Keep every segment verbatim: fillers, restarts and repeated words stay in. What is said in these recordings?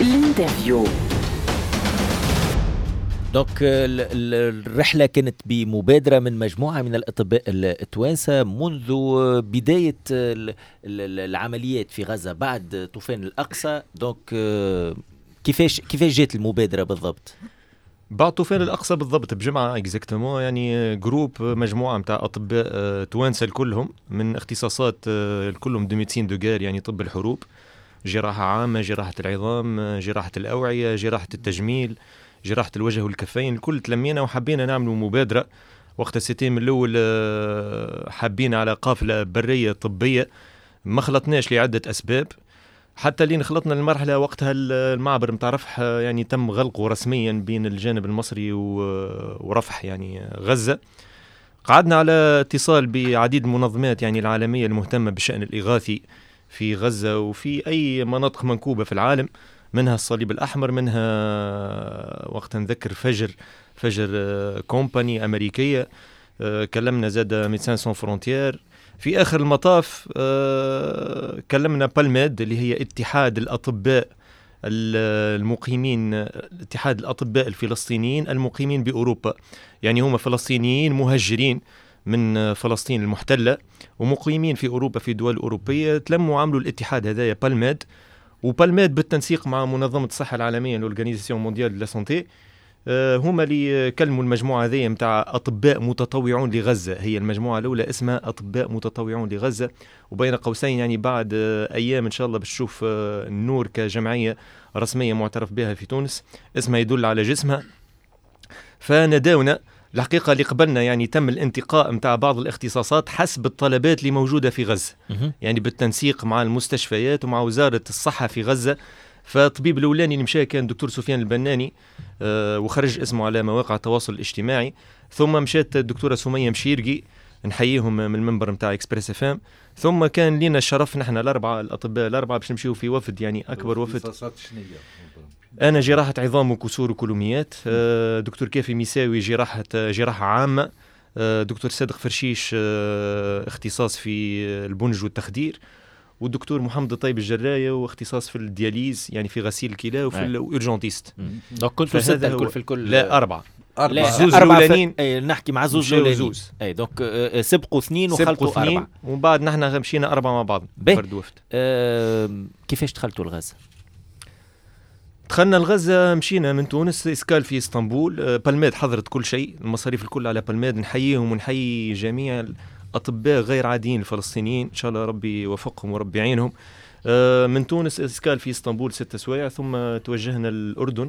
الانترفيو. دونك الرحلة كانت بمبادرة من مجموعة من الأطباء التوانسة منذ بداية العمليات في غزة بعد طوفان الأقصى. دونك كيفاش كيفاش جات المبادرة بالضبط؟ بعد طوفان الأقصى بالضبط بجمعة اكزاكتومون، يعني جروب مجموعة متاع أطباء توانسة كلهم من اختصاصات كلهم دو ميدسين دو غير، يعني طب الحروب، جراحة عامة، جراحة العظام، جراحة الأوعية، جراحة التجميل، جراحة الوجه والكفين، الكل تلمينا وحبينا نعملوا مبادرة وقت السيتيم الأول. حابين على قافلة برية طبية، ما خلطناش لعدة أسباب حتى اللي خلطنا المرحلة وقتها المعبر متاع رفح يعني تم غلقه رسميا بين الجانب المصري ورفح يعني غزة. قعدنا على اتصال بعديد المنظمات يعني العالمية المهتمة بالشأن الإغاثي في غزة وفي أي مناطق منكوبة في العالم، منها الصليب الأحمر، منها وقت نذكر فجر فجر كومباني أمريكية، كلمنا زاد ميدسان سون فرونتير. في آخر المطاف كلمنا بالميد اللي هي اتحاد الأطباء المقيمين، اتحاد الأطباء الفلسطينيين المقيمين بأوروبا، يعني هم فلسطينيين مهجرين من فلسطين المحتلة ومقيمين في أوروبا في دول أوروبية، تلموا وعملوا الاتحاد هذايا بالميد. وبالميد بالتنسيق مع منظمة الصحة العالمية الأورغانيزاسيون مونديال لا سانتي هما اللي كلموا المجموعة هذه متاع أطباء متطوعون لغزة. هي المجموعة الأولى اسمها أطباء متطوعون لغزة، وبين قوسين يعني بعد أيام إن شاء الله بتشوف النور كجمعية رسمية معترف بها في تونس، اسمها يدل على جسمها. فنداونا الحقيقة اللي قبلنا يعني تم الانتقاء متاع بعض الاختصاصات حسب الطلبات اللي موجودة في غزة، يعني بالتنسيق مع المستشفيات ومع وزارة الصحة في غزة. فالطبيب الأولاني اللي مشى كان دكتور سفيان البناني أه وخرج اسمه على مواقع التواصل الاجتماعي. ثم مشات الدكتورة سمية مشيرقي، نحييهم من المنبر متاع إكسبريس اف ام. ثم كان لنا الشرف نحن الأربعة الأطباء الأربعة باش نمشيو في وفد يعني أكبر وفد. أنا جراحة عظام وكسور وكلوميات، أه دكتور كافي ميساوي جراحة جراحة عامة، أه دكتور صادق فرشيش أه اختصاص في البنج والتخدير، والدكتور محمد الطيب الجراية واختصاص في الدياليز يعني في غسيل الكلى وفي الأورجنتيست. دونك كنتوا ستة الكل في الكل؟ لا أربعة. أربعة زوز الأولانيين نحكي مع زوز الأولانيين. أي دونك سبقوا اثنين وخلطوا أربعة، ومن بعد نحن مشينا أربعة مع بعض فرد وفد. أه كيفاش دخلتوا لغزة؟ دخلنا لغزة مشينا من تونس إسكال في اسطنبول. بالميد حضرت كل شيء، المصاريف الكل على بالميد. نحييهم ونحيي جميع أطباء غير عاديين الفلسطينيين، إن شاء الله ربي يوفقهم وربي يعينهم. من تونس إسكال في اسطنبول ستة سوايع، ثم توجهنا للأردن،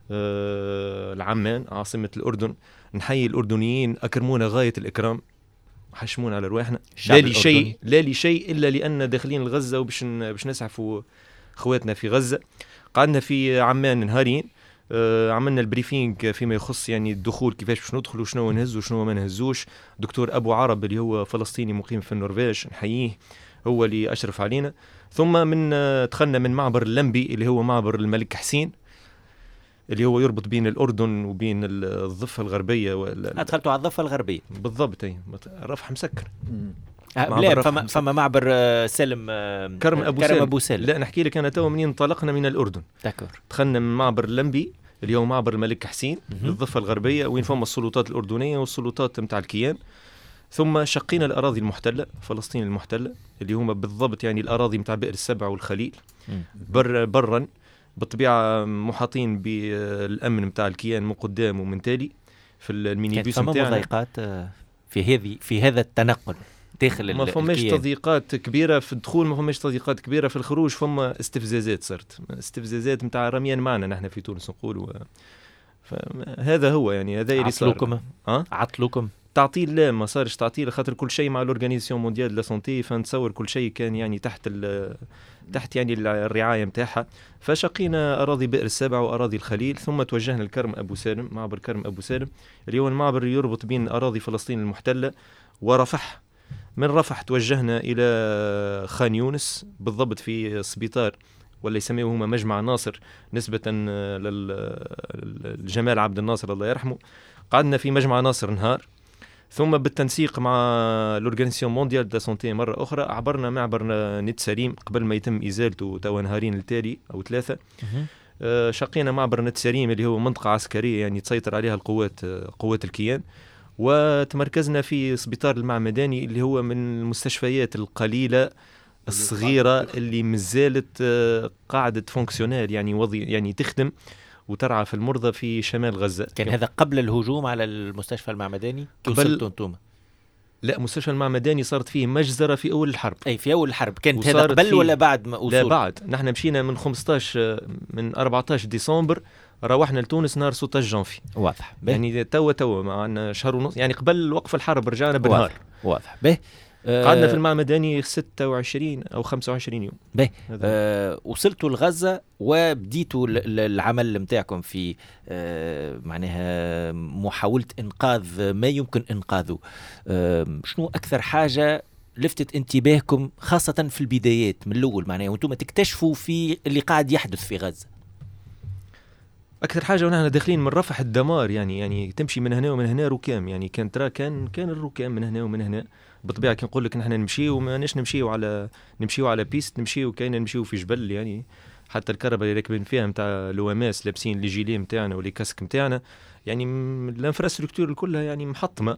العمان عاصمة الأردن. نحيي الأردنيين، أكرمونا غاية الإكرام، حشمونا على رواحنا. لا لي شيء لا لي شيء إلا لأن داخلين الغزة وباش باش نسعفوا خواتنا في غزة. قعدنا في عمان نهارين، آه عملنا البريفينج فيما يخص يعني الدخول، كيفاش باش ندخل وشنو نهز وشنو ما نهزوش. دكتور أبو عرب اللي هو فلسطيني مقيم في النرويج نحييه، هو اللي أشرف علينا. ثم من آه دخلنا من معبر اللمبي اللي هو معبر الملك حسين اللي هو يربط بين الأردن وبين الضفة الغربية. دخلتوا على الضفة الغربية بالضبط؟ أي رفح مسكر. لا فما, فما معبر سالم كرم أبو, كرم سالم. أبو سالم. لا نحكي لك أنا تو منين انطلقنا من الأردن. داكور. دخلنا من معبر اللمبي اللي هو معبر الملك حسين للضفة الغربية وين فما السلطات الأردنية والسلطات متاع الكيان. ثم شقينا الأراضي المحتلة، فلسطين المحتلة اللي هم بالضبط يعني الأراضي متاع بئر السبع والخليل، بر برا بالطبيعة محاطين بالأمن متاع الكيان من قدام ومن تالي. في المينيبيس متاعنا كانت مضايقات في هذه في هذا التنقل داخل ما فماش تضييقات كبيرة في الدخول، ما فماش تضييقات كبيرة في الخروج. فما استفزازات صارت، استفزازات متاع رميان معنا نحن في تونس نقول و... فهذا هو يعني هذا اللي صار. عطلوكم أه؟ عطلوكم تعطيل؟ لا ما صارش تعطيل، خاطر كل شيء مع الأورغانيزاسيون مونديال لا سانتي، فنتصور كل شيء كان يعني تحت ال... تحت يعني الرعاية متاعها. فشقينا أراضي بئر السبع وأراضي الخليل، ثم توجهنا لكرم أبو سالم، معبر كرم أبو سالم اللي هو المعبر يربط بين أراضي فلسطين المحتلة ورفح. من رفح توجهنا إلى خان يونس، بالضبط في سبيطار ولا يسميه هما مجمع ناصر نسبة للجمال عبد الناصر الله يرحمه. قعدنا في مجمع ناصر نهار، ثم بالتنسيق مع الأورغانيزاسيون مونديال دا سانتي مرة أخرى عبرنا معبر نت سليم قبل ما يتم إزالته توا نهارين التالي أو ثلاثة شقينا معبر نتساريم اللي هو منطقة عسكرية يعني تسيطر عليها القوات قوات الكيان، وتمركزنا في سبيطار المعمداني اللي هو من المستشفيات القليلة الصغيرة اللي مازالت قاعدة فونكسيونال يعني وضي يعني تخدم وترعى في المرضى في شمال غزة. كان هذا قبل الهجوم على المستشفى المعمداني؟ قبل لا، مستشفى المعمداني صارت فيه مجزرة في أول الحرب. أي في أول الحرب كانت هذا قبل ولا بعد ما أوصل؟ لا بعد. نحن مشينا من خمسطاش من أربعطاش ديسمبر روحنا لتونس نهار ستة عشر جانفي. واضح به. يعني توا توا معنا شهر ونص يعني قبل وقف الحرب رجعنا بنهار. واضح, واضح. به قعدنا في المعمداني ستة وعشرين أو خمسة وعشرين يوم. به آه وصلتوا لغزة وبديتوا العمل متاعكم في آه معناها محاولة إنقاذ ما يمكن إنقاذه. آه شنو أكثر حاجة لفتت انتباهكم خاصة في البدايات من الأول معناها وانتم تكتشفوا في اللي قاعد يحدث في غزة؟ أكثر حاجة ونحن داخلين من رفح الدمار يعني يعني تمشي من هنا ومن هنا ركام يعني كان ترى كان كان الركام من هنا ومن هنا. بالطبيعة كي نقول لك نحن نمشي وما نش نمشيو على نمشيو على بيست نمشيو كاين نمشيو في جبل يعني حتى الكهرباء اللي راكبين فيها نتاع لواماس لابسين لي جيلي نتاعنا ولي كاسك نتاعنا يعني الانفراستركتور كلها يعني محطمة.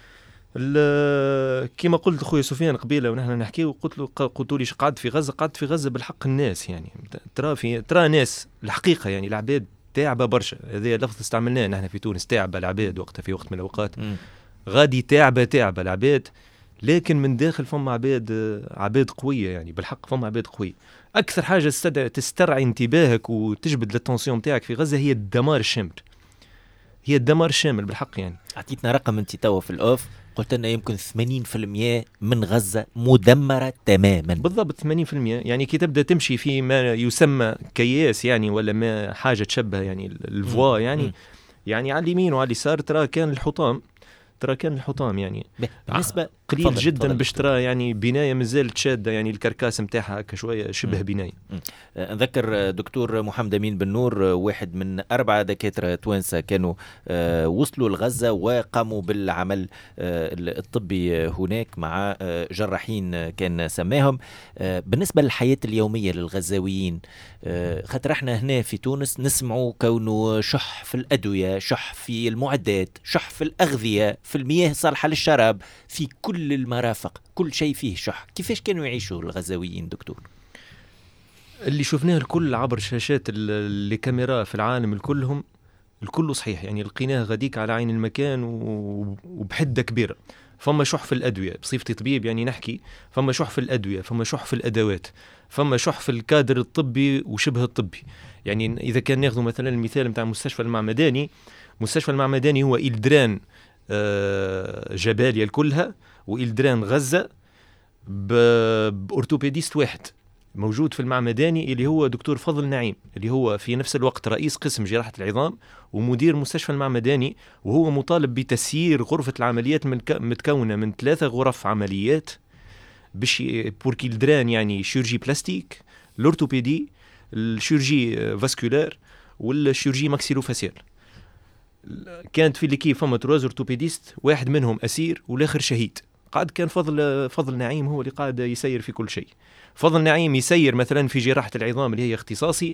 كما قلت خويا سفيان قبيله ونحن نحكيو قلت له قلت لي قعدت في غزة قعدت في غزة بالحق الناس يعني ترى في ترى ناس الحقيقة يعني العباد تعبة برشا. هذا لفظ استعملناه نحن في تونس تعبة العباد وقتها في وقت من الأوقات غادي تعبة تعبة العباد لكن من داخل فما عباد عباد قوية يعني بالحق فما عباد قوية. أكثر حاجة تسترعي انتباهك وتجبد للتنسيون متاعك في غزة هي الدمار الشامل. هي الدمار الشامل بالحق يعني. أعطيتنا رقم أنت توا في الأوف قلت لنا يمكن ثمانين بالمئة من غزة مدمرة تماما. بالضبط ثمانين بالمئة يعني كي تبدأ تمشي في ما يسمى كياس يعني ولا ما حاجة تشبه يعني الفوا يعني م. يعني على اليمين وعلى اليسار ترى كان الحطام ترى كان الحطام يعني بالنسبة قليل فضل جدا فضل باش ترى يعني بناية مازالت شادة يعني الكركاس متاعها كشوية شبه بناية. نذكر دكتور محمد أمين بن نور واحد من أربعة دكاترة توانسة كانوا وصلوا لغزة وقاموا بالعمل الطبي هناك مع جراحين كان سماهم. بالنسبة للحياة اليومية للغزاويين خاطر احنا هنا في تونس نسمعوا كونه شح في الأدوية شح في المعدات شح في الأغذية في المياه الصالحة للشراب في كل المرافق كل شيء فيه شح. كيفاش كانوا يعيشوا الغزاويين دكتور؟ اللي شفناه الكل عبر شاشات الكاميرا في العالم الكلهم الكل صحيح يعني لقيناه غاديك على عين المكان وبحدة كبيرة. فما شح في الأدوية بصفتي طبيب يعني نحكي فما شح في الأدوية فما شح في الأدوات فما شح في الكادر الطبي وشبه الطبي. يعني إذا كان ناخذ مثلا المثال متاع مستشفى المعمداني مستشفى المعمداني هو إلدران جباليا كلها وإلدران غزة بأورتوبيديست واحد موجود في المعمداني اللي هو دكتور فضل نعيم اللي هو في نفس الوقت رئيس قسم جراحة العظام ومدير مستشفى المعمداني وهو مطالب بتسيير غرفة العمليات متكونة من ثلاثة غرف عمليات باش بوركي الدران يعني شيرجي بلاستيك الأورتوبيدي الشيرجي فاسكولار والشيرجي ماكسيلوفاسيال. كانت في ليكيب فما تروز أورتوبيديست واحد منهم أسير والآخر شهيد. قاعد كان فضل فضل نعيم هو اللي قاعد يسير في كل شيء. فضل نعيم يسير مثلا في جراحة العظام اللي هي اختصاصي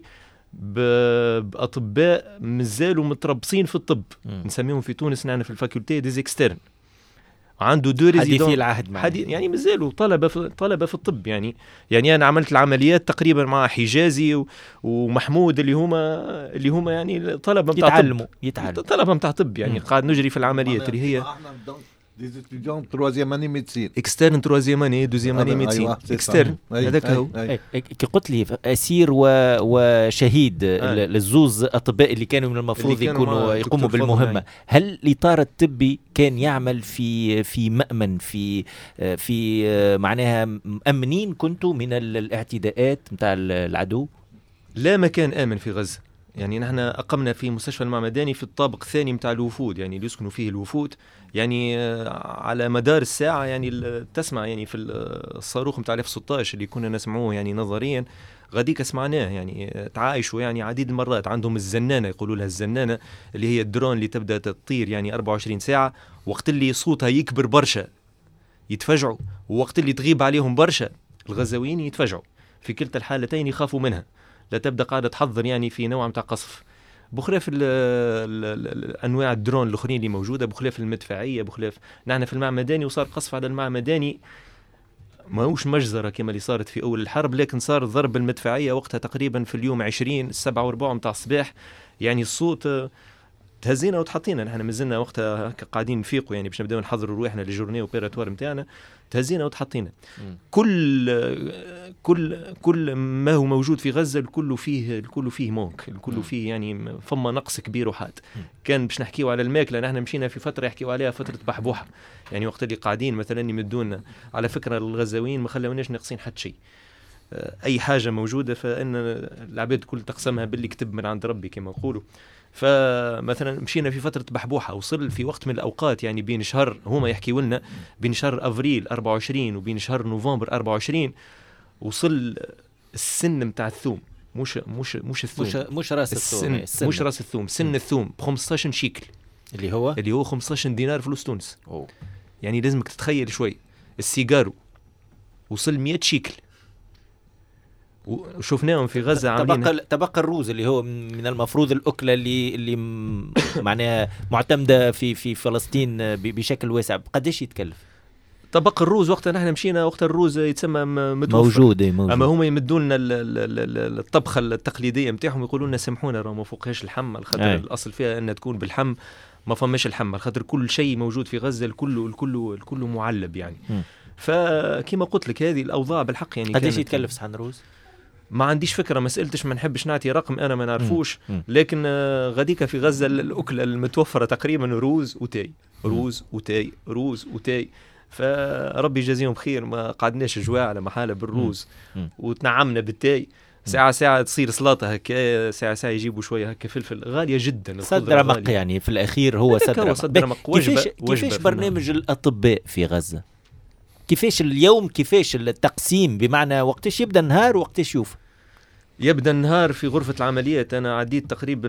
بأطباء مازالوا متربصين في الطب م. نسميهم في تونس نحن في الفاكولتي ديز اكسترن عنده دو ريزيدون حديثي العهد حديث يعني مازالوا طلبة في طلبة في الطب يعني يعني أنا عملت العمليات تقريبا مع حجازي ومحمود اللي هما اللي هما يعني طلبة متاع يتعلموا يتعلموا طلبة متاع طب يعني م. قاعد نجري في العمليات اللي هي des étudiants troisième année médecine externe troisième année deuxième année médecine externe هذاك هو. كي قلت لي أسير وشهيد للزوز أطباء اللي كانوا من المفروض يكونوا يقوموا بالمهمة. هل الإطار الطبي كان يعمل في في مأمن في في معناها مأمنين كنتوا من الاعتداءات متاع العدو؟ لا مكان آمن في غزة يعني نحن أقمنا في مستشفى المعمداني في الطابق الثاني متاع الوفود يعني اللي يسكنوا فيه الوفود يعني على مدار الساعة يعني تسمع يعني في الصاروخ متاع ألف وستة عشر اللي كنا نسمعوه يعني نظريا غاديك سمعناه يعني تعايشوا يعني عديد المرات. عندهم الزنانة يقولوا لها الزنانة اللي هي الدرون اللي تبدأ تطير يعني أربعة وعشرين ساعة وقت اللي صوتها يكبر برشا يتفجعوا ووقت اللي تغيب عليهم برشا الغزاويين يتفجعوا. في كلتا الحالتين يخافوا منها لا تبدا قاعده تحضر يعني في نوع متاع قصف، بخلاف الانواع الدرون الاخرين اللي موجوده، بخلاف المدفعيه، بخلاف نحن في المعمداني وصار قصف على المعمداني ماهوش مجزره كما اللي صارت في اول الحرب، لكن صار ضرب المدفعيه وقتها تقريبا في اليوم عشرين السبعة وربع متاع الصباح، يعني الصوت تهزينا وتحطينا. نحن مازلنا وقتها قاعدين نفيقوا يعني باش نبداو نحضروا رواحنا للجورني اوبيراتوار نتاعنا، تهزينا وتحطينا. كل كل كل ما هو موجود في غزه الكل فيه الكل فيه مونك، الكل فيه يعني فما نقص كبير وحاد. كان باش نحكيوا على الماكله، نحن مشينا في فتره يحكيوا عليها فتره بحبوحه، يعني وقت اللي قاعدين مثلا يمدونا على فكره الغزاويين ما خلوناش ناقصين حتى شيء، اي حاجه موجوده فان العباد كل تقسمها باللي كتب من عند ربي كما يقولوا. فمثلا مشينا في فترة بحبوحة، وصل في وقت من الأوقات يعني بين شهر هما يحكيوا لنا بين شهر أفريل أربعة وعشرين وبين شهر نوفمبر أربعة وعشرين وصل السن متاع الثوم، مش مش مش الثوم، مش مش راس الثوم، السن مش راس الثوم، سن الثوم ب خمسطاش شيكل، اللي هو اللي هو خمسطاش دينار فلوس تونس. أوه. يعني لازمك تتخيل شوي. السيجارو وصل مئة شيكل، وشوفناهم في غزة عاملين تبقى تبقى الروز اللي هو من المفروض الأكلة اللي اللي معناها معتمدة في في فلسطين بشكل واسع، قديش يتكلف؟ طبق الروز وقتها نحن مشينا وقت الروز يتسمى متوفر موجود, موجود. اما هم يمدوا لنا الطبخه التقليديه نتاعهم، يقولوا لنا سامحونا راه ما فوقهاش اللحم، الخاطر الاصل فيها ان تكون بالحم، ما فماش اللحم، الخاطر كل شيء موجود في غزه الكل الكل الكل معلب يعني. فكما قلت لك هذه الاوضاع بالحق يعني. قديش يتكلف صحن روز؟ ما عنديش فكره، ما سالتش، ما نحبش نعطي رقم انا ما نعرفوش، لكن غاديك في غزه الاكله المتوفره تقريبا روز وتاي، روز وتاي، روز وتاي. فربي يجازيهم خير، ما قعدناش جواع على محاله بالروز وتنعمنا بالتاي. ساعة ساعة تصير سلطة هكا، ساعة ساعة يجيبوا شوية هكا فلفل، غالية جدا. صدر مق يعني في الأخير هو صدر, صدر مق. كيفاش, كيفاش برنامج الأطباء في غزة؟ كيفاش اليوم، كيفاش التقسيم، بمعنى وقتش يبدأ النهار وقتش يوفى؟ يبدأ النهار في غرفة العمليات. أنا عديت تقريبا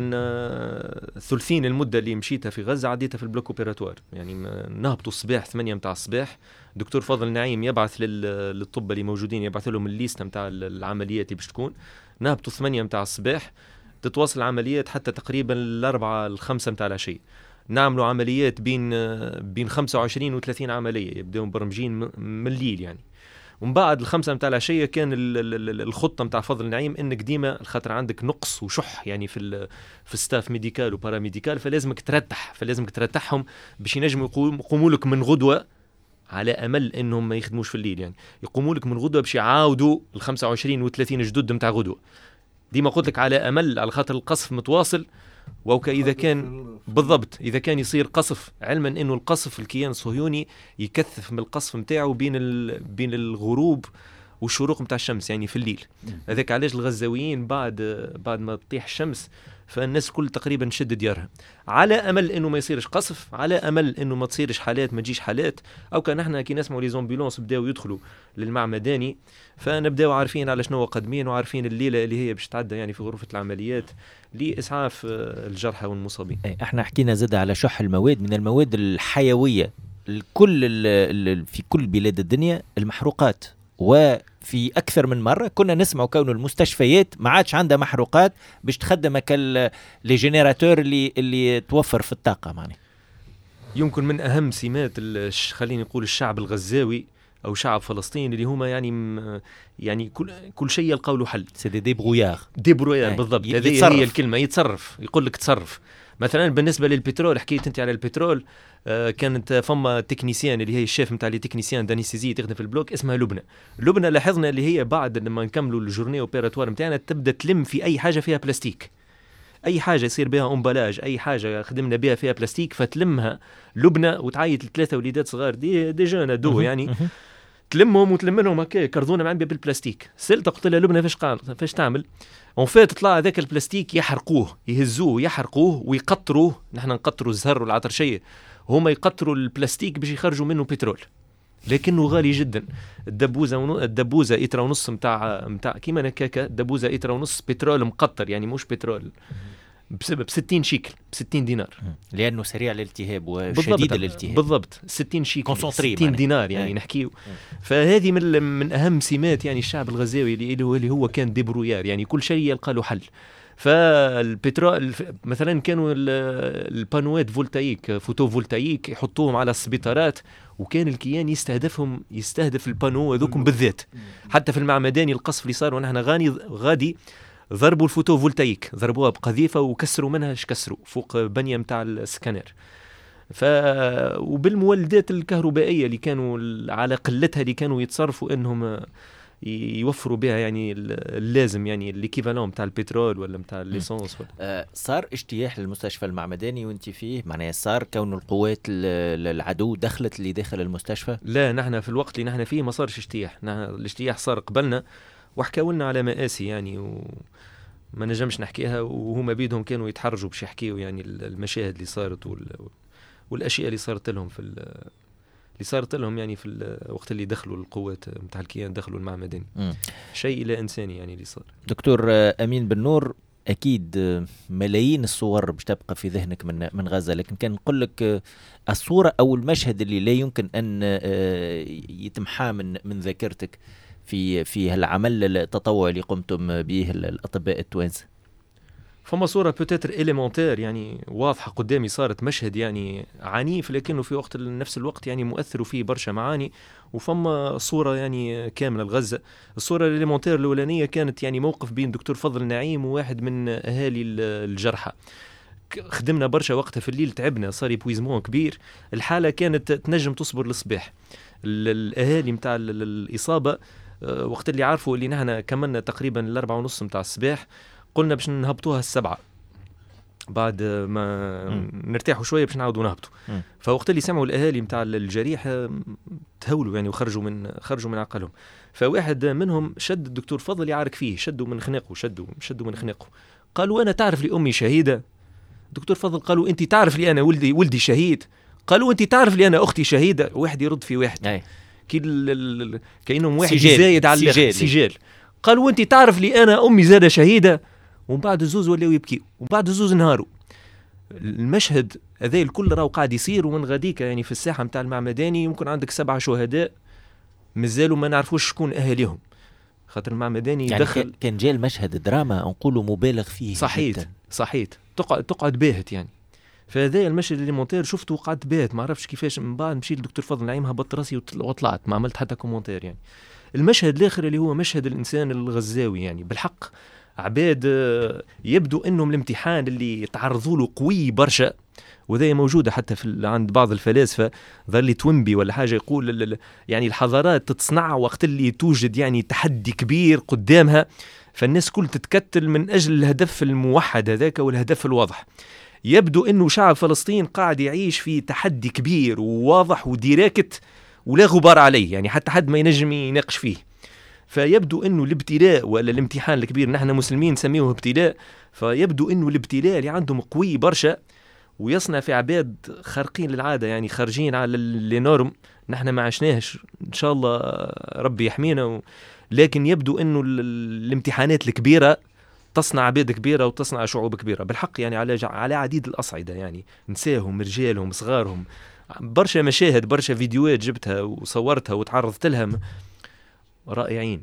ثلثين المدة اللي مشيتها في غزة عديتها في البلوك اوبيراتوار، يعني نهبطوا الصباح ثمانية متاع الصباح، دكتور فاضل نعيم يبعث للطب اللي موجودين، يبعث لهم الليستة متاع العمليات اللي باش تكون، نهبطوا ثمانية متاع الصباح، تتواصل العمليات حتى تقريبا الأربعة الخمسة متاع العشية. نعملوا عمليات بين بين خمسة وعشرين وثلاثين عملية، يبدأوا برمجين من الليل يعني. ومن بعد الخمسة متاع العشية كان الخطة متاع فضل النعيم انك ديما الخاطر عندك نقص وشح يعني في في ستاف ميديكال وباراميديكال، فلازمك ترتح فلازمك ترتحهم باش ينجموا يقوموا لك من غدوة، على امل انهم ما يخدموش في الليل يعني، يقوموا لك من غدوة باش يعاودوا ال خمسة وعشرين وثلاثين جدد متاع غدوة. ديما قلت لك على امل، على خاطر القصف متواصل. وكا إذا كان بالضبط إذا كان يصير قصف، علما إنه القصف الكيان الصهيوني يكثف من القصف متاعه بين بين الغروب والشروق متاع الشمس يعني في الليل. هذاك علاش الغزاويين بعد بعد ما تطيح الشمس فالناس كل تقريبا شد ديارها، على امل انه ما يصيرش قصف، على امل انه ما تصيرش حالات، ما تجيش حالات. او كان احنا كي نسمعوا لي زومبيلونس بداو يدخلوا للمعمداني، فنبداو عارفين على شنو قادمين، وعارفين الليله اللي هي باش تعدى يعني في غرفه العمليات لاسعاف الجرحى والمصابين. احنا حكينا زاد على شح المواد، من المواد الحيويه الكل في كل بلاد الدنيا المحروقات، وفي أكثر من مرة كنا نسمع كون المستشفيات ما عادش عندها محروقات باش تخدم كال لي جينيراتور اللي اللي توفر في الطاقة. معني يمكن من أهم سمات خليني نقول الشعب الغزاوي أو شعب فلسطين اللي هما يعني يعني كل كل شيء يلقوا له حل. سي دي ديبرويار ديبرويار بالضبط، هذه هي الكلمة، يتصرف، يقول لك تصرف. مثلا بالنسبة للبترول، حكيت انت على البترول، آه كانت فما تكنيسيان اللي هي الشيف نتاع لي تكنيسيان دانيسيزي تخدم في البلوك اسمها لبنى. لبنى لاحظنا اللي هي بعد لما نكملوا الجورني اوبيراتوار نتاعنا تبدا تلم في اي حاجه فيها بلاستيك، اي حاجه يصير بها امبلاج، اي حاجه خدمنا بها فيها بلاستيك فتلمها لبنى وتعيط لثلاثه وليدات صغار دي دي جون دو يعني تلمهم وتلم لهم هكا كرزونه معبيه بالبلاستيك. سالت قلت لها لبنى فاش قال فاش تعمل؟ اون فات طلع هذاك البلاستيك يحرقوه، يهزوه يحرقوه ويقطروه، نحن نقطروا الزهر والعطرشيه، هما يقطروا البلاستيك باش يخرجوا منه بترول، لكنه غالي جدا. الدبوزه ونو... الدبوزه ايترا ونص نتاع نتاع كيما هكاكا، دبوزه ايترا ونص بترول مقطر يعني مش بترول بسبب ستين شيكل بستين دينار، لانه سريع الالتهاب وشديد الالتهاب. بالضبط ستين شيكل ستين يعني. دينار يعني نحكيه. فهذه من من اهم سمات يعني الشعب الغزاوي اللي هو كان ديبرويار، يعني كل شيء يلقى له حل. فالبترول مثلا كانوا البانوات فولتايك فوتو فولتايك يحطوهم على السبيطارات، وكان الكيان يستهدفهم يستهدف البانو هذوكم بالذات. حتى في المعمداني القصف اللي صار ونحن غاني غادي ضربوا الفوتو فولتايك، ضربوها بقذيفه وكسروا منها اش كسروا فوق بنيه نتاع السكانير. ف وبالمولدات الكهربائيه اللي كانوا على قلتها اللي كانوا يتصرفوا انهم يوفروا بها يعني اللازم، يعني الايكيفالون نتاع البترول ولا نتاع الليسونس. آه صار اجتياح للمستشفى المعمداني وانت فيه، معناها صار كون القوات العدو دخلت اللي داخل المستشفى؟ لا، نحن في الوقت اللي نحن فيه ما صارش اجتياح، الاجتياح صار قبلنا وحكاوا لنا على مآسي يعني وما نجمش نحكيها، وهما بيدهم كانوا يتحرجوا باش يحكيوا يعني المشاهد اللي صارت والاشياء اللي صارت لهم في اللي صارت لهم يعني في الوقت اللي دخلوا القوات نتاع الكيان دخلوا المعمداني. شيء لا انساني يعني اللي صار. دكتور امين بن نور، اكيد ملايين الصور باش تبقى في ذهنك من من غزه، لكن كان نقول لك الصوره او المشهد اللي لا يمكن ان يتمحى من من ذاكرتك في في هالعمل التطوعي اللي قمتم به الاطباء التوانسه. فما صورة بوتيتر إليمونتير يعني واضحة قدامي، صارت مشهد يعني عنيف لكنه في وقت نفس الوقت يعني مؤثر وفيه برشا معاني. وفما صورة يعني كاملة لغزة. الصورة الإليمونتير الأولانية كانت يعني موقف بين دكتور فضل نعيم وواحد من أهالي الجرحى. خدمنا برشا وقتها في الليل، تعبنا، صار بويزمون كبير، الحالة كانت تنجم تصبر للصباح. الأهالي متاع الإصابة وقت اللي عارفوا اللي نحن كملنا تقريبا الأربعة ونص متاع الصباح، قلنا باش نهبطوها السبعة بعد ما م. نرتاحوا شوية باش نعاودوا نهبطوا. م. فوقت اللي سمعوا الأهالي متاع الجريح تهولوا يعني وخرجوا من خرجوا من عقلهم. فواحد منهم شد الدكتور فضل يعارك فيه، شدوا من خناقه شدوا شدوا من خناقه قالوا أنا تعرف لي أمي شهيدة؟ الدكتور فضل قالوا أنت تعرف لي أنا ولدي ولدي شهيد؟ قالوا أنت تعرف لي أنا أختي شهيدة؟ واحد يرد في واحد أي. كي كأنهم واحد زايد على سجال. سجال قالوا أنت تعرف لي أنا أمي زادة شهيدة؟ ومن بعد الزوز ولاو يبكي، ومن بعد الزوز نهاروا. المشهد هذا الكل راهو قاعد يصير، ومن غاديك يعني في الساحة متاع المعمداني يمكن عندك سبعة شهداء مازالوا ما نعرفوش شكون أهاليهم، خاطر المعمداني يعني دخل. كان جاء المشهد دراما نقولوا مبالغ فيه. صحيت صحيت تقعد تقعد باهت يعني. فهذا المشهد اللي مونتير شفته وقعدت باهت، ما عرفش كيفاش. من بعد مشيت للدكتور فضل نعيم هبط راسي وطلعت، ما عملت حتى كومنتير يعني. المشهد الآخر اللي هو مشهد الإنسان الغزاوي، يعني بالحق عباد يبدو انهم الامتحان اللي تعرضوا له قوي برشا، وذي موجوده حتى في عند بعض الفلاسفه، ظل توينبي ولا حاجه يقول يعني الحضارات تتصنع وقت اللي توجد يعني تحدي كبير قدامها، فالناس كل تتكتل من اجل الهدف الموحد هذاك والهدف الواضح. يبدو انه شعب فلسطين قاعد يعيش في تحدي كبير وواضح وديراكت ولا غبار عليه، يعني حتى حد ما ينجم يناقش فيه. فيبدو انه الابتلاء ولا الامتحان الكبير، نحن مسلمين نسميه ابتلاء، فيبدو انه الابتلاء اللي عندهم قوي برشا ويصنع في عباد خارقين للعاده، يعني خارجين على النورم، نحن ما عشناهش ان شاء الله ربي يحمينا و... لكن يبدو انه الامتحانات الكبيره تصنع عباد كبيره وتصنع شعوب كبيره بالحق، يعني على على عديد الاصعده، يعني نساهم رجالهم صغارهم. برشا مشاهد برشا فيديوهات جبتها وصورتها وتعرضت لها رائعين،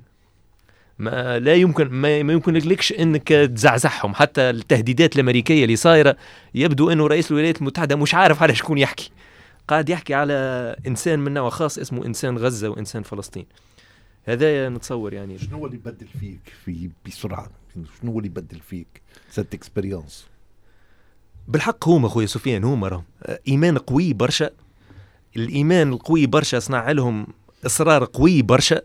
ما لا يمكن ما, ما يمكن لكش انك تزعزعهم. حتى التهديدات الامريكيه اللي صايره يبدو انه رئيس الولايات المتحده مش عارف على شكون يحكي، قاعد يحكي على انسان من نوع خاص اسمه انسان غزه وانسان فلسطين. هذا نتصور يعني. شنو اللي يبدل فيك في بسرعه؟ شنو اللي يبدل فيك سات اكسبيرينس؟ بالحق هما خويا سفيان، هما راهم ايمان قوي برشا. الايمان القوي برشا صنع لهم اصرار قوي برشا.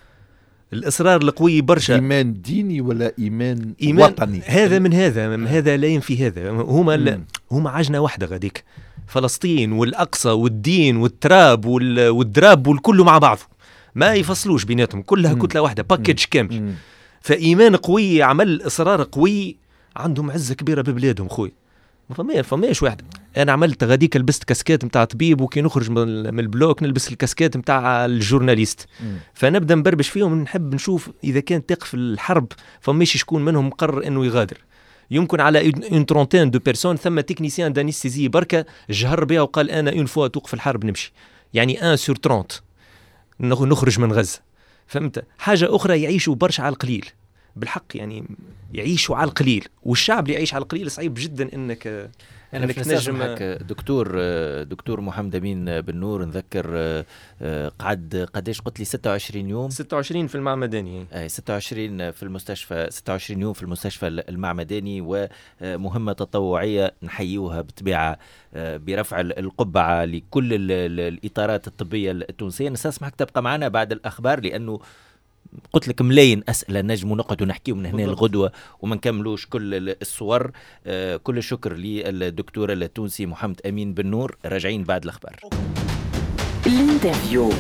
الإصرار القوي برشا. إيمان ديني ولا إيمان, إيمان وطني؟ هذا من هذا من هذا لا ينفي هذا. هما هما عجنة واحدة غاديك، فلسطين والأقصى والدين والتراب والدراب والكل مع بعضه، ما يفصلوش بيناتهم، كلها مم. كتلة واحدة، باكيج كامل. مم. فإيمان قوي، عمل إصرار قوي، عندهم عزة كبيرة ببلادهم خوي. ما فما فماش واحد. انا عملت غاديك لبست كاسكات نتاع طبيب، وكي نخرج من البلوك نلبس الكاسكات نتاع الجورناليست، فنبدا نبربش فيهم، نحب نشوف اذا كان تقف الحرب فماش شكون منهم مقرر انه يغادر. يمكن على اون ترونتين دو بيرسون ثم تكنيسيان دانستيزي بركه جهر بها وقال انا اون فوا توقف الحرب نمشي، يعني واحد سور ثلاثين نخرج من غزه. فهمت؟ حاجه اخرى يعيشوا برشا على القليل بالحق، يعني يعيشوا على القليل، والشعب اللي يعيش على القليل صعيب جدا انك أنا انك تنجم. دكتور دكتور محمد أمين بن نور، نذكر قعد قديش قلت لي ستة وعشرين يوم ستة وعشرين في المعمداني، اي ستة وعشرين في المستشفى، ستة وعشرين يوم في المستشفى المعمداني، ومهمة تطوعية نحيوها بالطبيعة برفع القبعة لكل الإطارات الطبية التونسية. نستسمحك تبقى معنا بعد الأخبار، لأنه قلت لك ملايين أسئلة نجم ونقعد ونحكيه من هنا الغدوة وما نكملوش كل الصور. آه كل الشكر للدكتور التونسي محمد أمين بن نور. راجعين بعد الأخبار. الانترفيو.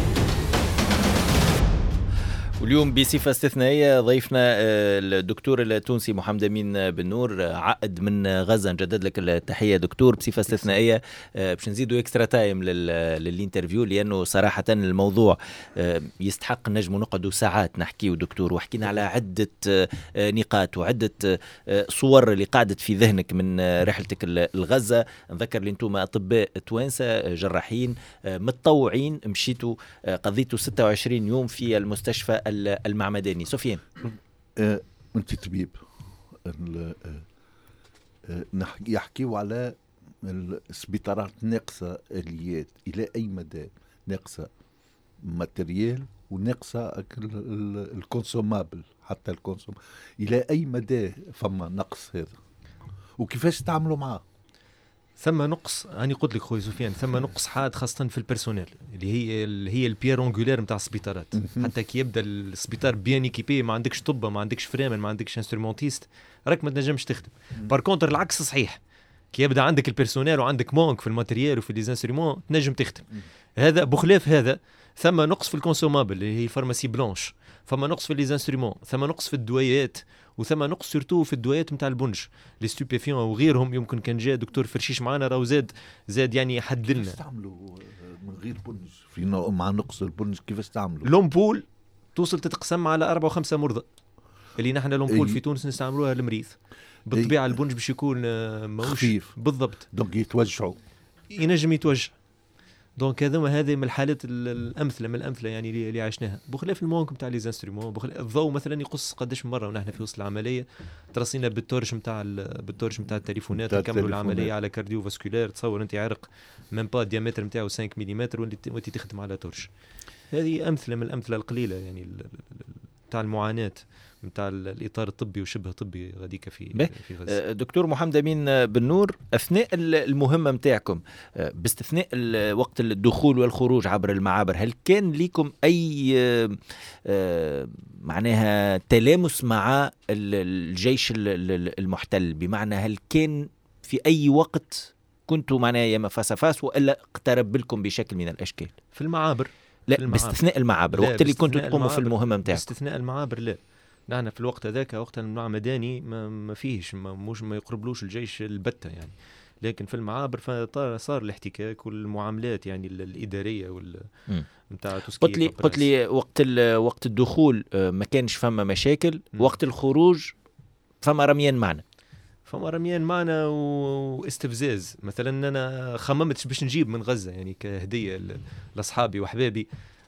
واليوم بصفة استثنائية ضيفنا الدكتور التونسي محمد أمين بن نور، عقد من غزة. نجدد لك التحية دكتور بصفة استثنائية. باش نزيدوا اكسترا تايم للانترفيو، لأنه صراحة الموضوع يستحق نجم نقعدوا ساعات نحكيه دكتور، وحكينا على عدة نقاط وعدة صور اللي قاعدت في ذهنك من رحلتك الغزة. نذكر لي انتم أطباء توانسة جراحين متطوعين، مشيتوا قضيتوا ستة وعشرين يوم في المستشفى المعمداني. سفيان، آه، انت طبيب، يحكيوا على السبيطارات ناقصة آليات، إلى أي مدى ناقصة ماتريال وناقصة الكونسومابل، حتى الكونسوم إلى أي مدى فما نقص هذا، وكيفاش تعملوا معاه؟ ثم نقص، أنا قلت لك خوي سفيان، ثم نقص حاد خاصة في البرسونيل اللي هي اللي هي البيير أنجولير نتاع السبيطارات. حتى كي يبدا السبيطار بيان ايكيبي، ما عندكش طبة، ما عندكش فرامل، ما عندكش انسترومونتيست، راك ما تنجمش تخدم. بار كونتر العكس صحيح، كي يبدا عندك البرسونيل وعندك مونك في الماتريال وفي ليزانسترومون تنجم تخدم. هذا بخلاف هذا ثم نقص في الكونسومابل اللي هي الفارماسي بلانش، ثم نقص في ليزانسترومون، ثم نقص في الدويات، وثم نقص سورتو في الدويات نتاع البنج لي ستوبيفيون وغيرهم. يمكن كان جاء دكتور فرشيش معنا راهو زاد زاد يعني يحدلنا. كيفاش تعملوا من غير بنج في مع نقص البنج؟ كيفاش تعملوا؟ لومبول توصل تتقسم على أربعة وخمسة مرضى، اللي نحن لومبول إيه؟ في تونس نستعملوها للمريض. بالطبيعة إيه؟ البنج باش يكون خفيف بالضبط، دونك يتوجعوا، ينجم يتوجع. دونك هذا هذه من الحالات الامثله من الامثله يعني اللي عشناها. بخلاف المونك نتاع لي زانسترومون، الضوء مثلا يقص قداش مره ونحن في وسط العمليه ترسينا بالتورش نتاع بالتورش نتاع التليفونات نكملوا العمليه على كارديو فاسكولير. تصور انت عرق من با الديامتر نتاعو خمسة ملم وانت تخدم على تورش. هذه امثله من الامثله القليله يعني نتاع المعاناه نتاع الاطار الطبي وشبه طبي غاديك في في غزه. دكتور محمد أمين بن نور، اثناء المهمه نتاعكم باستثناء وقت الدخول والخروج عبر المعابر، هل كان لكم اي معناها تلامس مع الجيش المحتل؟ بمعنى هل كان في اي وقت كنتوا معناها يا فاسفاس والا اقترب لكم بشكل من الاشكال في المعابر؟ لا، باستثناء المعابر، وقت اللي كنتوا تقوموا في المهمه نتاعكم. باستثناء المعابر لا، نحن في الوقت هذاك وقت المعمداني ما, ما فيهش ما مش ما يقربلوش الجيش البتة يعني. لكن في المعابر فصار الاحتكاك والمعاملات يعني الإدارية وال نتاع تسكية. قلت لي قلت لي وقت وقت الدخول ما كانش فما مشاكل، م. وقت الخروج فما رميان معنا فما رميان معنا واستفزاز. مثلا أنا خممتش باش نجيب من غزة يعني كهدية لأصحابي وأحبابي،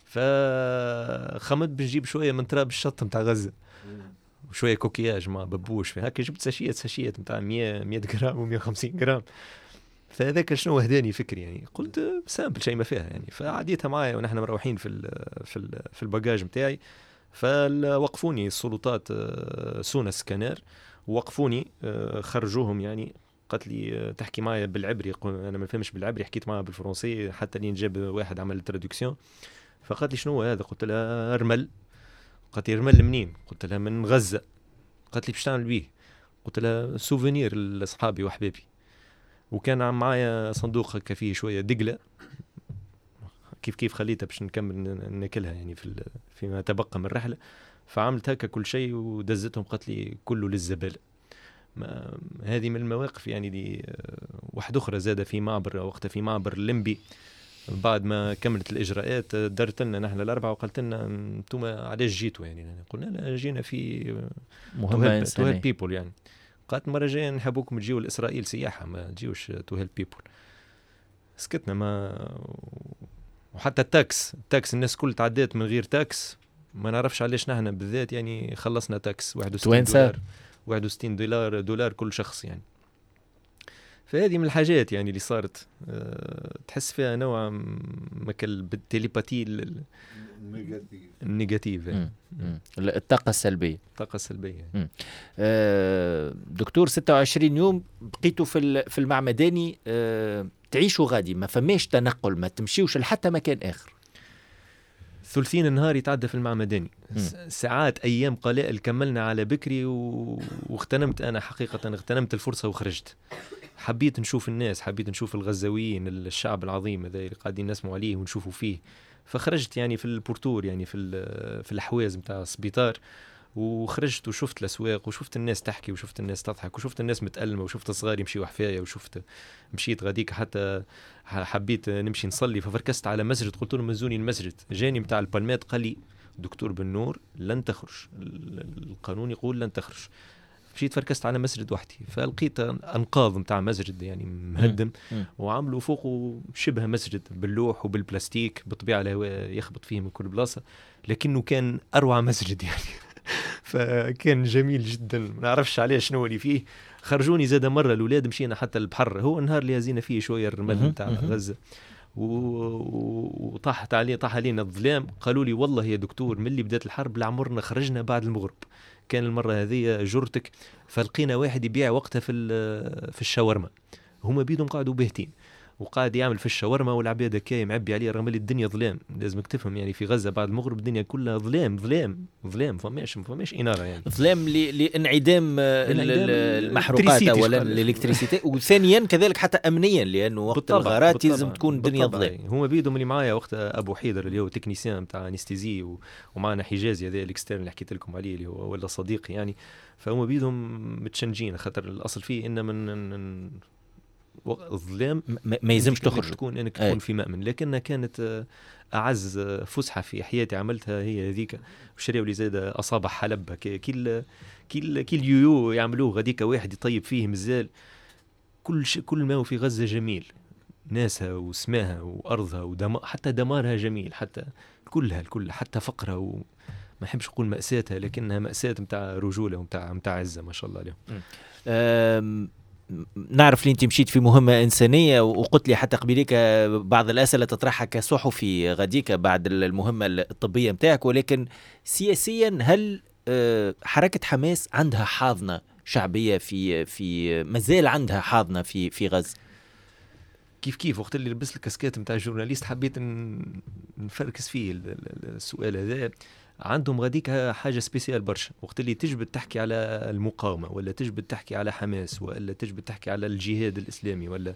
فخممت باش نجيب شوية من تراب الشط نتاع غزة وشويه كوكياج مع ببوش، هكا جبت ساشيات ساشيات نتاع مية مية غرام و مية وخمسين غرام. فهذاك شنو هداني فكري يعني، قلت سامبل شيء ما فيها يعني. فعديتها معايا ونحن مروحين في ال في ال في الباجاج نتاعي، فوقفوني السلطات سونا سكانر، وقفوني خرجوهم يعني. قالت لي تحكي معايا بالعبري، انا ما فهمش بالعبري، حكيت معاها بالفرنسي حتى لين جاب واحد عمل التراديكسيون. فقالت لي شنو هذا؟ قلت لها ارمل. قالت لي رمل منين؟ قلت لها من غزة. قالت لي باش تعمل بيه؟ قلت لها سوفينير لاصحابي واحبابي. وكان معايا صندوق هكا فيه شويه دقله، كيف كيف خليتها باش نكمل ناكلها يعني في فيما تبقى من الرحله. فعملت هكا كل شيء ودزتهم. قالت لي كله للزباله. هذه من المواقف يعني دي. واحد اخرى زاده في معبر وقتها في معبر الليمبي، بعد ما كملت الإجراءات درت لنا نحن الأربعة وقالت لنا أنتم علاش جيتوا يعني؟ قلنا لا جينا في مهمة إنسانية بيبول يعني. قالت المره الجايه نحبوكم تجيو لاسرائيل سياحه ما تجيوش تو هيلب بيبل. سكتنا ما. وحتى التاكس التاكس الناس كل تعدات من غير تاكس، ما نعرفش علاش نحن بالذات يعني خلصنا تاكس واحد وستين دولار واحد وستين دولار دولار كل شخص يعني. فهذه من الحاجات يعني اللي صارت أه تحس فيها نوع مكل بالتليباتي النيجاتيف يعني. الطاقة السلبية الطاقة السلبية أه دكتور ستة وعشرين يوم بقيتوا في في المعمداني أه تعيشوا غادي ما فماش تنقل ما تمشيوش لحتى مكان آخر. ثلثين النهار يتعدى في المعمداني ساعات أيام قلائل كملنا على بكري و... واغتنمت أنا حقيقة اغتنمت الفرصة وخرجت. حبيت نشوف الناس حبيت نشوف الغزاويين الشعب العظيم هذا اللي قاعدين نسمعوا عليه ونشوفوا فيه. فخرجت يعني في البورتور يعني في في الحواز متاع السبيطار وخرجت وشفت الأسواق وشفت الناس تحكي وشفت الناس تضحك وشفت الناس متألمة وشفت صغاري يمشيوا حفاية وشفت مشيت غاديك حتى حبيت نمشي نصلي ففركست على مسجد قلت له مزوني المسجد جاني متاع البالمات قال لي دكتور بن نور لن تخرج القانون يقول لن تخرج. مشيت فركست على مسجد وحدي فلقيت أنقاض متاع مسجد يعني مهدم وعملوا فوقه شبه مسجد باللوح وبالبلاستيك بالطبيعة الهواء يخبط فيه من كل بلاصة لكنه كان أروع مسجد يعني. فكان جميل جدا ما نعرفش عليه شنو اللي فيه. خرجوني زاد مرة الأولاد مشينا حتى البحر هو النهار اللي هزينا فيه شوية الرمل متاع غزة وطاحت عليه طاح علينا الظلام. قالوا لي والله يا دكتور من اللي بدأت الحرب لعمرنا خرجنا بعد المغرب. كان المرة هذه جرتك فلقينا واحد يبيع وقتها في في الشاورما هما بيدهم قاعدوا باهتين وقاعد يعمل في الشاورما والعباد كاي معبي عليه رغم الدنيا ظلام. لازمك تفهم يعني في غزة بعد المغرب الدنيا كلها ظلام ظلام ظلام فماش فماش إنارة يعني ظلام لانعدام المحروقات ولا الالكتريسيتي وثانيا كذلك حتى أمنيا لأنه وقت الغارات لازم تكون الدنيا ظلام. هما بيدهم اللي معايا وقت أبو حيدر اللي هو تكنيسيان بتاع انستيزي ومعنا حجازي هذا الاكسترن اللي حكيت لكم عليه اللي هو ولا صديقي يعني. فهم بيدهم متشنجين خاطر الأصل فيه إن من الظلام ما يلزمش تخرج تكون انك تكون في مأمن. لكنها كانت اعز فسحه في حياتي عملتها هي هذيك. وشريوا لي زاد اصابع حلب كل كل كل يويو يعملوه غاديك واحد يطيب فيه مازال كل شيء كل ما هو في غزه جميل ناسها وسماها وارضها ودم حتى دمارها جميل حتى كلها الكل حتى فقرها وما احبش نقول مأساتها لكنها مأساة متاع رجوله ومتاع متاع عزه ما شاء الله عليهم. نعرف لي انت مشيت في مهمة إنسانية وقلت لي حتى قبليك بعض الأسئلة تطرحها كصحفي غاديك بعد المهمة الطبية متاعك ولكن سياسيا هل حركة حماس عندها حاضنة شعبية في في مازال عندها حاضنة في في غزة؟ كيف كيف وقت اللي لبس الكاسكيت متاع الجورناليست حبيت نفركس فيه السؤال هذا. عندهم غاديك حاجة سبيسيال برشا وقت اللي تجبد تحكي على المقاومة ولا تجبد تحكي على حماس ولا تجبد تحكي على الجهاد الإسلامي ولا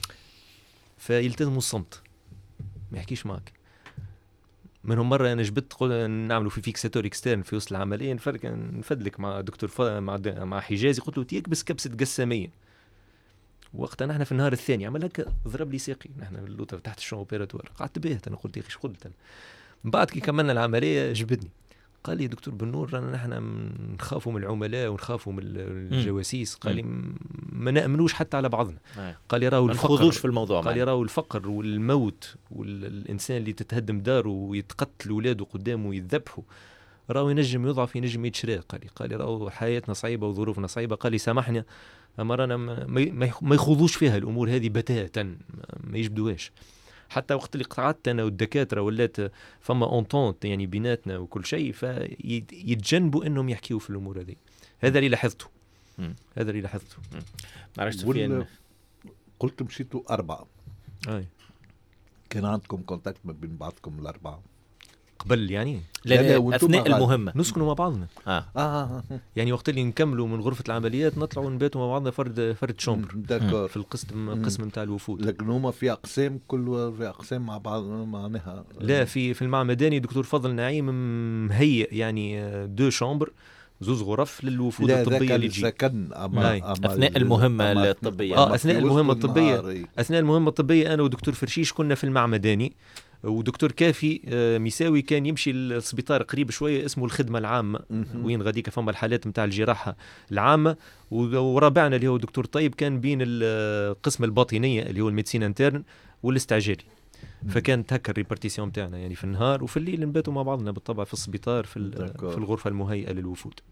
فيلتزموا الصمت ما يحكيش معك. منهم مرة أنا جبت نعملوا في فيكساتور إكسترن في وسط العملية نفرق نفدلك مع دكتور مع مع حجازي قلت له تيك بس كبسة قسامية. وقتها نحن في النهار الثاني عمل هكا ضرب لي ساقي نحن اللوطة تحت الشون أوبيراتوار قعدت باهت أنا قلت يا أخي قلت أنا بعد كي كملنا العملية جبدني قال لي دكتور بن نور رانا نحن نخافوا من العملاء ونخافوا من الجواسيس. قال لي ما نأمنوش حتى على بعضنا. قال لي راهو الفقر في الموضوع قال لي راهو الفقر والموت والإنسان اللي تتهدم داره ويتقتل ولاده قدامه ويذبحوا راهو ينجم يضعف ينجم يتشرى. قال لي قال لي راهو حياتنا صعيبة وظروفنا صعيبة. قال لي سامحنا أما رانا ما يخوضوش فيها الأمور هذه بتاتا ما يجبدوهاش. حتى وقت اللي قطعت أنا والدكاترة ولات فما أونتونت يعني بيناتنا وكل شيء فيتجنبوا أنهم يحكيوا في الأمور هذه. هذا اللي لاحظته هذا اللي لاحظته معرفت فين قلت مشيتوا أربعة أي. كان عندكم كونتاكت ما بين بعضكم الأربعة قبل يعني لا لا أثناء المهمة نسكنوا مع بعضنا آه. آه. يعني وقت اللي نكملوا من غرفة العمليات نطلعوا نباتوا مع بعضنا فرد فرد شومبر في القسم قسم متاع الوفود. لكن هما في أقسام كل في أقسام مع بعض معناها لا في في المعمداني دكتور فضل نعيم مهيئ يعني دو شومبر زوز غرف للوفود الطبية اللي تجي أثناء المهمة الطبية. آه أثناء المهمة الطبية أثناء المهمة الطبية أنا ودكتور فرشيش كنا في المعمداني ودكتور كافي ميساوي كان يمشي للسبيطار قريب شويه اسمه الخدمه العامه، وين غاديك فما الحالات نتاع الجراحه العامه. ورابعنا اللي هو دكتور طيب كان بين القسم الباطنيه اللي هو الميديسين انترن والاستعجالي. فكانت هكا الريبارتيسيون نتاعنا يعني في النهار، وفي الليل نباتوا مع بعضنا بالطبع في السبيطار في, في الغرفه المهيئه للوفود.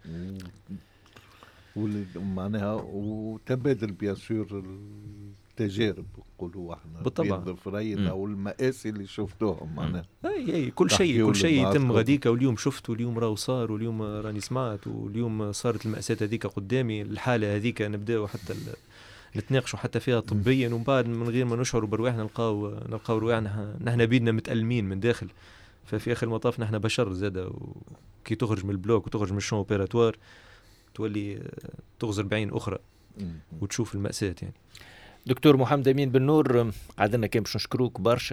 معناها وتبادل بيان سور التجارب نقولوا احنا بالطبع بين الضفرين او المآسي اللي شفتوهم معناها. اي اي كل شيء كل شيء يتم غاديك، واليوم شفت واليوم راهو صار واليوم راني سمعت واليوم صارت المأساة هذيك قدامي. الحاله هذيك نبداو حتى نتناقشوا حتى فيها طبيا، ومن بعد من غير ما نشعروا برواحنا نلقاو نلقاو رواحنا نحن بيدنا متألمين من داخل. ففي اخر المطاف نحن بشر زاده، وكي تخرج من البلوك وتخرج من الشون اوبيراتوار تولي تغزر بعين اخرى وتشوف المأساة يعني. دكتور محمد أمين بن نور، عادنا كان باش نشكروك برشا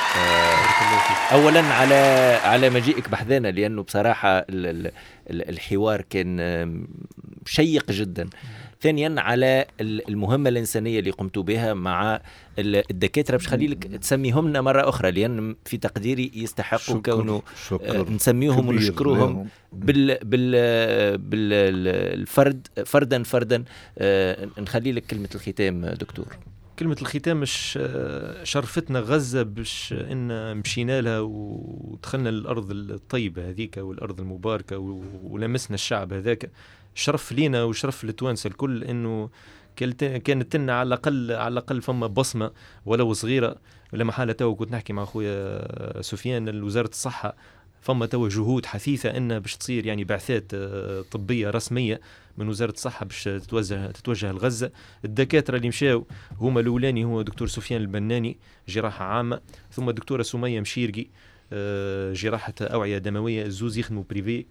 اولا على على مجيئك بحذانا، لانه بصراحه الحوار كان شيق جدا. ثانيا على المهمه الانسانيه اللي قمتوا بها مع الدكاتره، باش خلي لك تسميهم لنا مره اخرى، لان في تقديري يستحقوا كونه نسميهم ونشكروهم بال بال بالفرد فردا فردا. نخلي لك كلمه الختام دكتور. كلمة الختام مش شرفتنا غزة باش إن مشينا لها ودخلنا الأرض الطيبة هذيك والأرض المباركة ولمسنا الشعب هذاك. شرف لينا وشرف للتوانسة الكل إنه كانت لنا على الأقل على الأقل فما بصمة ولو صغيرة. لما حالة تو كنت نحكي مع أخويا سفيان وزارة الصحة، فما تو جهود حثيثة إن باش تصير يعني بعثات طبية رسمية من وزارة الصحة باش تتوجه تتوجه لغزة. الدكاترة اللي مشاو هما الأولاني هو دكتور سفيان البناني جراحة عامة، ثم الدكتورة سمية مشيرقي جراحة أوعية دموية، زوز يخدموا بريفي.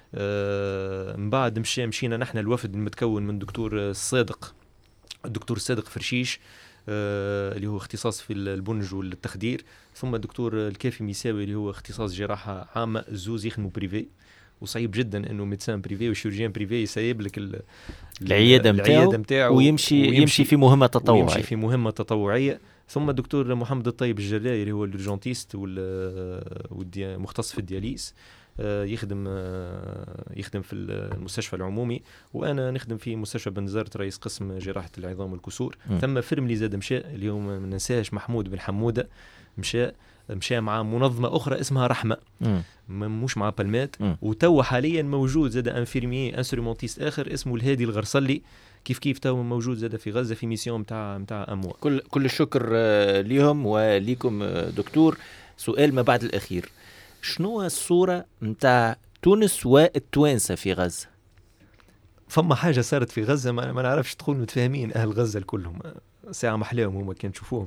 من بعد مشي مشينا نحن الوفد المتكون من دكتور الصادق الدكتور الصادق فرشيش اللي هو اختصاص في البنج والتخدير، ثم الدكتور الكافي ميساوي اللي هو اختصاص جراحة عامة، زوز يخدموا بريفي. وصعيب جدا انه ميدسان بريفي وشيرجيان بريفي يسيب لك العياده نتاعو ويمشي يمشي في مهمه تطوعيه يمشي في مهمه تطوعيه. ثم الدكتور محمد الطيب الجرايري اللي هو الجونتيست والمختص في الدياليز، يخدم يخدم في المستشفى العمومي، وانا نخدم في مستشفى بنزرة رئيس قسم جراحه العظام والكسور. م. ثم فرملي زاد مشى اليوم ما ننساش محمود بن حموده مشى مشى مع منظمة أخرى اسمها رحمة، مش مع بالمات. وتو حاليا موجود زاد انفيرمي انسترومونتيست آخر اسمه الهادي الغرسلي، كيف كيف تو موجود زاد في غزة في ميسيون متاع متاع أموال. كل كل الشكر ليهم وليكم دكتور. سؤال ما بعد الأخير، شنو الصورة متاع تونس والتوانسة في غزة؟ فما حاجة صارت في غزة ما, ما نعرفش تقول متفاهمين أهل غزة كلهم، ساعة محلاهم هما كان تشوفوهم.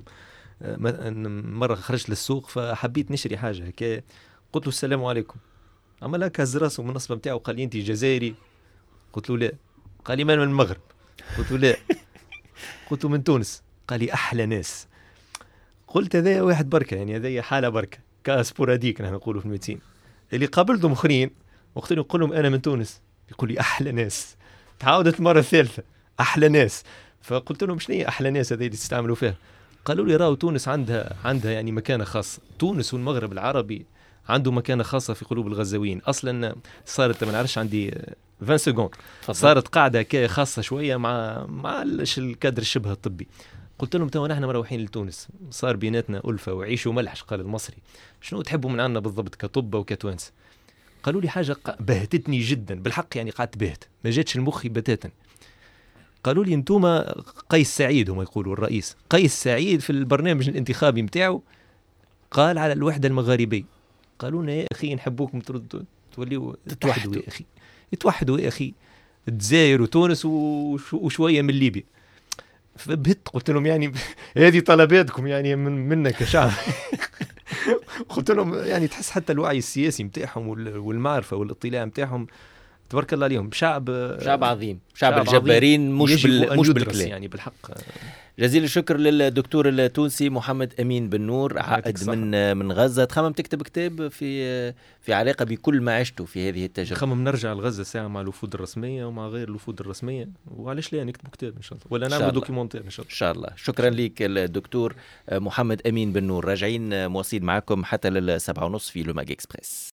مرة خرجت للسوق فحبيت نشري حاجة هكا، قلت له السلام عليكم، عمل هكا هز راسه من النصبة متاعه قال لي أنت جزائري؟ قلت له لا. قال لي من المغرب؟ قلت له لا. قلت له من تونس؟ قال لي أحلى ناس. قلت هذا واحد بركة، يعني هذا حالة بركة كاسبوراديك نحن نقوله في الميديسين. اللي قابلتهم آخرين وقت اللي نقول لهم أنا من تونس يقول لي أحلى ناس. تعاودت مرة ثالثة أحلى ناس، فقلت لهم شنو هي أحلى ناس هذه اللي تستعملوا فيها؟ قالوا لي راهو تونس عندها عندها يعني مكانة خاصة. تونس والمغرب العربي عنده مكانة خاصة في قلوب الغزاويين. أصلا صارت ما نعرفش عندي عشرين سكوند صارت قاعدة كي خاصة شوية مع مع الكادر الشبه الطبي. قلت لهم تو نحن مروحين لتونس، صار بيناتنا ألفة وعيش وملح قال المصري، شنو تحبوا من عنا بالضبط كطبة وكتوانس؟ قالوا لي حاجة بهتتني جدا بالحق، يعني قعدت بهت ما جاتش المخي بتاتا. قالوا لي انتوما قيس سعيد، هم يقولوا الرئيس قيس سعيد في البرنامج الانتخابي متاعه قال على الوحدة المغاربية. قالوا لنا يا أخي نحبوكم تردوا توليوا تتوحدوا يا أخي، يتوحدوا يا أخي الجزائر وتونس وشوية من ليبيا. فبهت قلت لهم يعني هذه طلباتكم يعني من منا كشعب. قلت لهم يعني تحس حتى الوعي السياسي متاعهم والمعرفة والاطلاع متاعهم تبارك الله عليهم. شعب شعب عظيم، شعب, شعب الجبارين، مش يجب بال... أن مش يدرس بالكلام يعني بالحق. جزيل الشكر للدكتور التونسي محمد أمين بن نور، يعطيك عائد الصحة. من من غزة. تخمم تكتب كتاب في في علاقة بكل ما عشته في هذه التجربة؟ خمم نرجع لغزة ساعة مع الوفود الرسمية ومع غير الوفود الرسمية، وعلاش لا نكتب كتاب إن شاء الله، ولا إن شاء نعمل الله. دوكيومنتير إن شاء الله. إن شاء الله. شكرا لك الدكتور محمد أمين بن نور. راجعين مواصلين معكم حتى للسبعة ونص في لوماج إكسبريس.